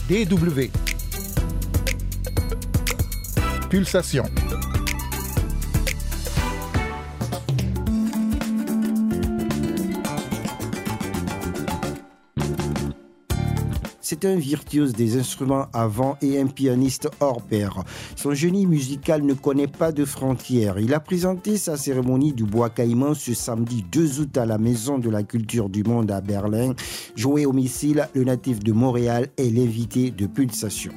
DW. Pulsation. C'est un virtuose des instruments à vent et un pianiste hors pair. Son génie musical ne connaît pas de frontières. Il a présenté sa cérémonie du Bois Caïman ce samedi 2 août à la Maison de la Culture du Monde à Berlin. Joé Homicile, le natif de Montréal, est l'invité de Pulsation.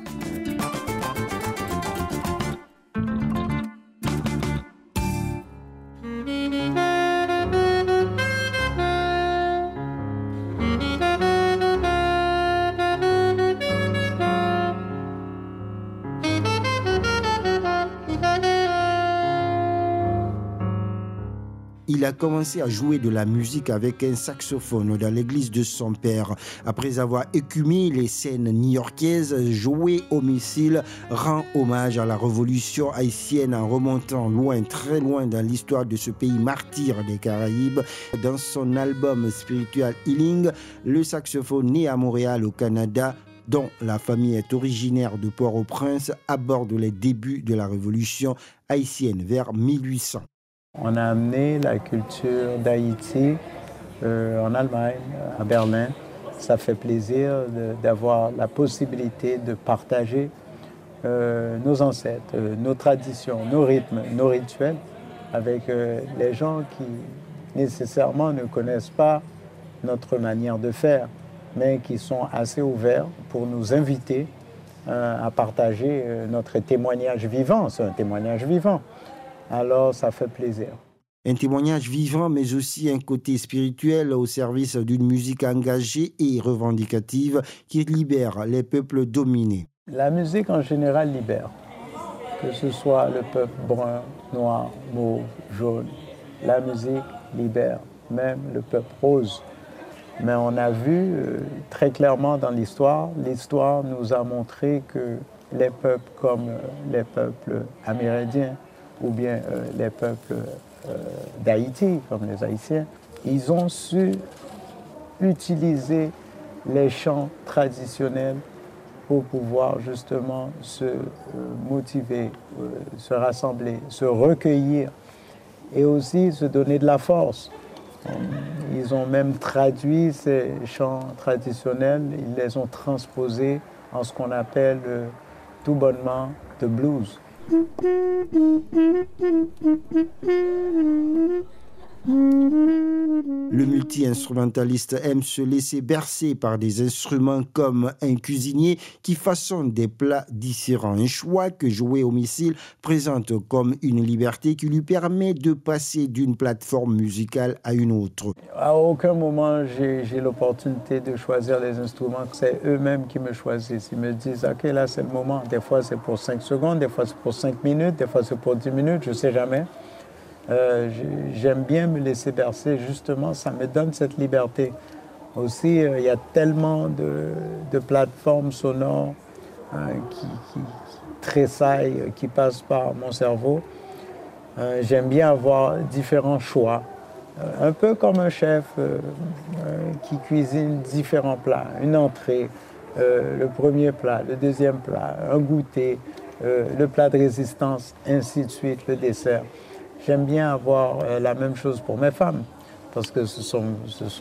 Il a commencé à jouer de la musique avec un saxophone dans l'église de son père. Après avoir écumé les scènes new-yorkaises, Joé Homicile rend hommage à la révolution haïtienne en remontant loin, très loin dans l'histoire de ce pays martyr des Caraïbes. Dans son album Spiritual Healing, le saxophone né à Montréal au Canada, dont la famille est originaire de Port-au-Prince, aborde les débuts de la révolution haïtienne vers 1800. On a amené la culture d'Haïti en Allemagne, à Berlin. Ça fait plaisir d'avoir la possibilité de partager nos ancêtres, nos traditions, nos rythmes, nos rituels avec les gens qui nécessairement ne connaissent pas notre manière de faire, mais qui sont assez ouverts pour nous inviter à partager notre témoignage vivant. C'est un témoignage vivant. Alors, ça fait plaisir. Un témoignage vivant, mais aussi un côté spirituel au service d'une musique engagée et revendicative qui libère les peuples dominés. La musique, en général, libère. Que ce soit le peuple brun, noir, mauve, jaune. La musique libère, même le peuple rose. Mais on a vu très clairement dans l'histoire nous a montré que les peuples comme les peuples amérindiens, ou bien les peuples d'Haïti, comme les Haïtiens, ils ont su utiliser les chants traditionnels pour pouvoir justement se motiver, se rassembler, se recueillir et aussi se donner de la force. Ils ont même traduit ces chants traditionnels, ils les ont transposés en ce qu'on appelle tout bonnement le blues. Le multi-instrumentaliste aime se laisser bercer par des instruments comme un cuisinier qui façonne des plats différents. Un choix que Joé Homicile présente comme une liberté qui lui permet de passer d'une plateforme musicale à une autre. À aucun moment, j'ai l'opportunité de choisir les instruments. C'est eux-mêmes qui me choisissent. Ils me disent, OK, là, c'est le moment. Des fois, c'est pour 5 secondes, des fois, c'est pour 5 minutes, des fois, c'est pour 10 minutes, je ne sais jamais. J'aime bien me laisser bercer, justement, ça me donne cette liberté. Aussi, il y a tellement de plateformes sonores qui tressaillent, qui passent par mon cerveau. J'aime bien avoir différents choix, un peu comme un chef qui cuisine différents plats, une entrée, le premier plat, le deuxième plat, un goûter, le plat de résistance, ainsi de suite, le dessert. J'aime bien avoir la même chose pour mes femmes, parce que ce sont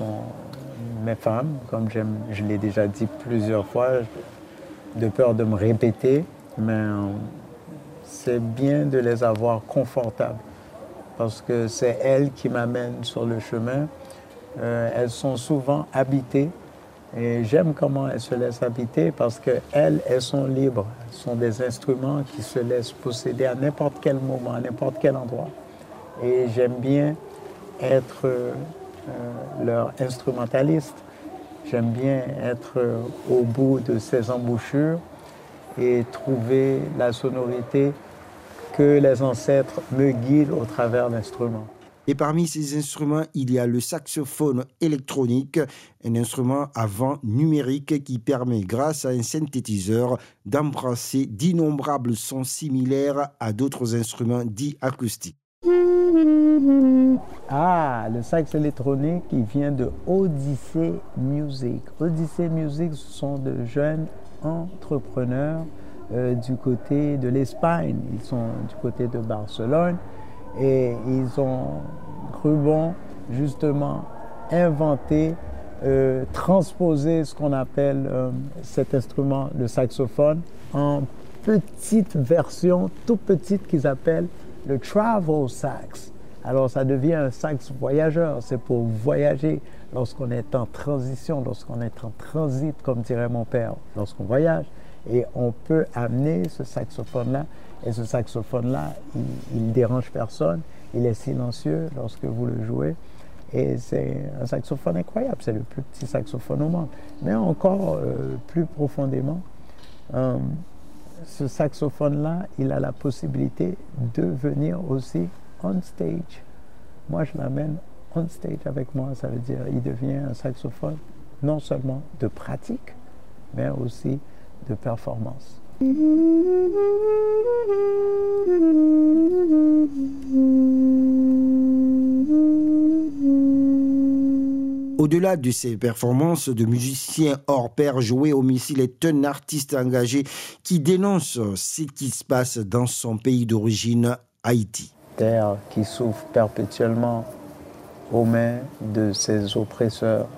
mes femmes, comme je l'ai déjà dit plusieurs fois, de peur de me répéter, mais c'est bien de les avoir confortables, parce que c'est elles qui m'amènent sur le chemin. Elles sont souvent habitées, et j'aime comment elles se laissent habiter, parce qu'elles sont libres. Ce sont des instruments qui se laissent posséder à n'importe quel moment, à n'importe quel endroit. Et j'aime bien être leur instrumentaliste. J'aime bien être au bout de ces embouchures et trouver la sonorité que les ancêtres me guident au travers l'instrument. Et parmi ces instruments, il y a le saxophone électronique, un instrument à vent numérique qui permet, grâce à un synthétiseur, d'embrasser d'innombrables sons similaires à d'autres instruments dits acoustiques. Ah, le sax électronique, il vient de Odyssey Music. Odyssey Music, ce sont de jeunes entrepreneurs du côté de l'Espagne. Ils sont du côté de Barcelone et ils ont cru bon justement inventer, transposer ce qu'on appelle cet instrument, le saxophone, en petite version, toute petite qu'ils appellent le travel sax. Alors ça devient un sax voyageur, c'est pour voyager lorsqu'on est en transition, lorsqu'on est en transit, comme dirait mon père, lorsqu'on voyage. Et on peut amener ce saxophone-là, et ce saxophone-là, il ne dérange personne, il est silencieux lorsque vous le jouez. Et c'est un saxophone incroyable, c'est le plus petit saxophone au monde. Mais encore plus profondément, ce saxophone-là, il a la possibilité de venir aussi on stage. Moi, je l'amène on stage avec moi, ça veut dire il devient un saxophone non seulement de pratique, mais aussi de performance. Au-delà de ses performances de musicien hors pair, Joey Homicile est un artiste engagé qui dénonce ce qui se passe dans son pays d'origine, Haïti. Terre qui souffre perpétuellement aux mains de ses oppresseurs,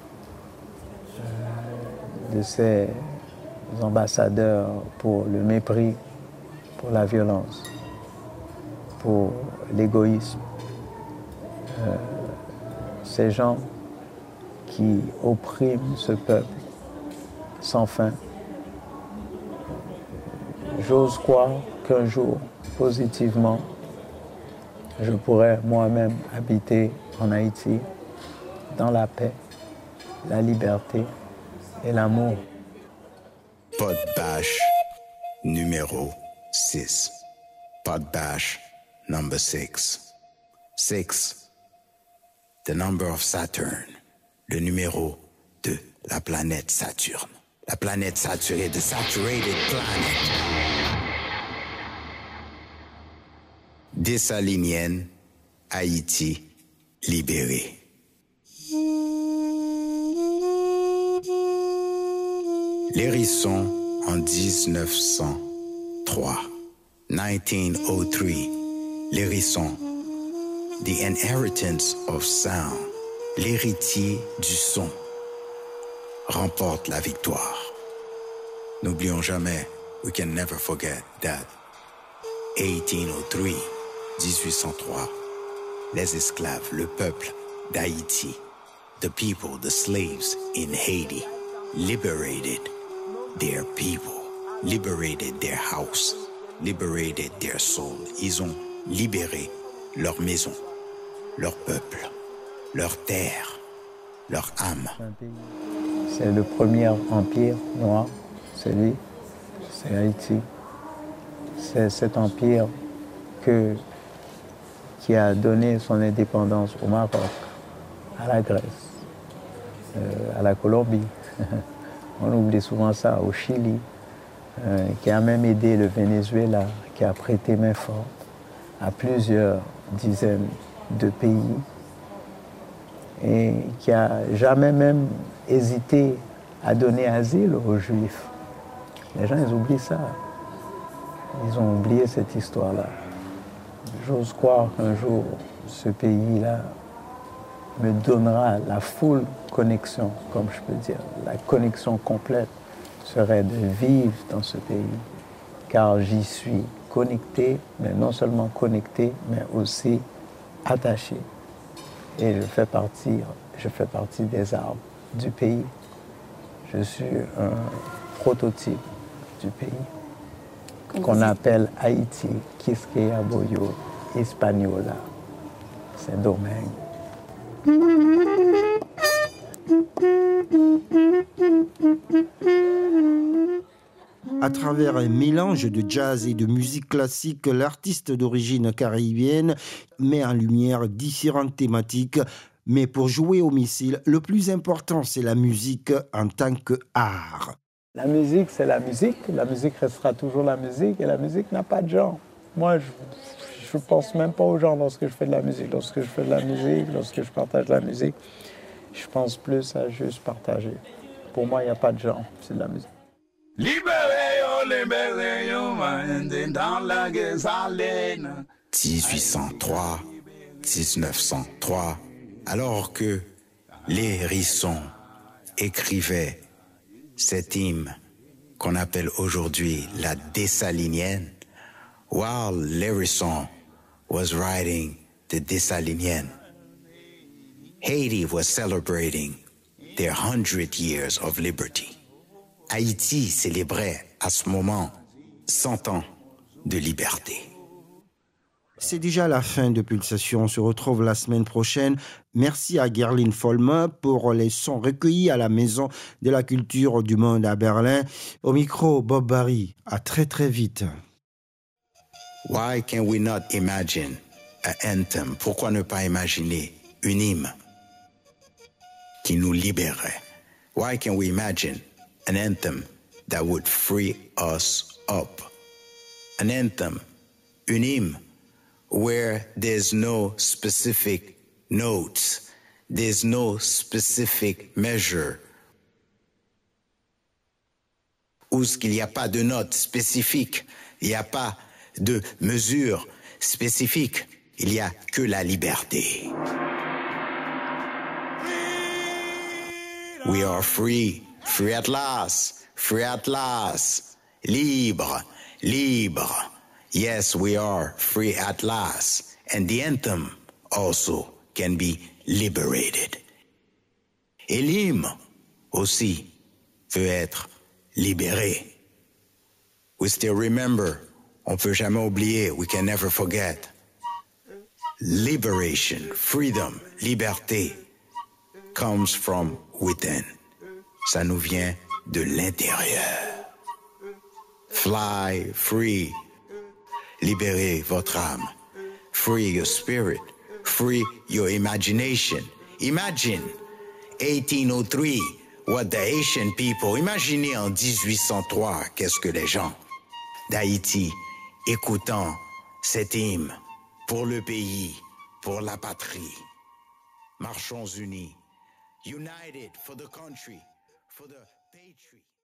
de ses ambassadeurs pour le mépris, pour la violence, pour l'égoïsme. Ces gens qui oppriment ce peuple sans fin. J'ose croire qu'un jour, positivement, je pourrais moi-même habiter en Haïti dans la paix, la liberté et l'amour. Pod Bash numéro 6. Pod Bash number 6. 6. The number of Saturn. Le numéro de la planète Saturne. La planète saturée, the saturated planet. Dessalinienne, Haïti, libérée. L'hérisson en 1903. 1903. L'hérisson. The inheritance of sound. L'héritier du son remporte la victoire. N'oublions jamais, we can never forget that 1803, 1803, les esclaves, le peuple d'Haïti, the people, the slaves in Haiti, liberated their people, liberated their house, liberated their soul. Ils ont libéré leur maison, leur peuple, leur terre, leur âme. C'est le premier empire noir, c'est lui, c'est Haïti. C'est cet empire qui a donné son indépendance au Maroc, à la Grèce, à la Colombie. On oublie souvent ça, au Chili, qui a même aidé le Venezuela, qui a prêté main forte à plusieurs dizaines de pays et qui a jamais même hésité à donner asile aux Juifs. Les gens, ils oublient ça. Ils ont oublié cette histoire-là. J'ose croire qu'un jour, ce pays-là me donnera la full connexion, comme je peux dire. La connexion complète serait de vivre dans ce pays, car j'y suis connecté, mais non seulement connecté, mais aussi attaché. Et je fais partie des arbres du pays. Je suis un prototype du pays qu'on appelle Haïti, Quisqueya Boyo, Hispaniola. C'est domaine. À travers un mélange de jazz et de musique classique, l'artiste d'origine caribéenne met en lumière différentes thématiques. Mais pour Joey Homicile, le plus important, c'est la musique en tant qu'art. La musique, c'est la musique. La musique restera toujours la musique et la musique n'a pas de genre. Moi, je je pense même pas aux gens lorsque je fais de la musique. Lorsque je fais de la musique, lorsque je partage de la musique, je pense plus à juste partager. Pour moi, il n'y a pas de genre, c'est de la musique. Libérez-yo, dans la Guézalène. 1803, 1903, alors que les Hérissons écrivaient cet hymne qu'on appelle aujourd'hui la Dessalinienne, while Lérisson was writing the Dessalinienne, Haiti was celebrating their 100 years of liberty. Haïti célébrait à ce moment 100 ans de liberté. C'est déjà la fin de Pulsation. On se retrouve la semaine prochaine. Merci à Gerline Folma pour les sons recueillis à la Maison de la Culture du Monde à Berlin. Au micro, Bob Barry. À très très vite. Why can we not imagine an anthem? Pourquoi ne pas imaginer une hymne qui nous libérait? Why can we imagine an anthem that would free us up? An anthem, une hymne, where there's no specific notes, there's no specific measure, où il n'y a pas de notes spécifiques, il n'y a pas de mesure spécifique, il n'y a que la liberté. We are free, free at last, libre, libre. Yes, we are free at last. And the anthem also can be liberated. Et l'hymne aussi peut être libéré. We still remember, on peut jamais oublier, we can never forget. Liberation, freedom, liberté comes from within. Ça nous vient de l'intérieur. Fly free. Libérez votre âme. Free your spirit. Free your imagination. Imagine 1803, what the Haitian people, imaginez en 1803, qu'est-ce que les gens d'Haïti écoutant cet hymne pour le pays, pour la patrie. Marchons unis. United for the country, for the patriot.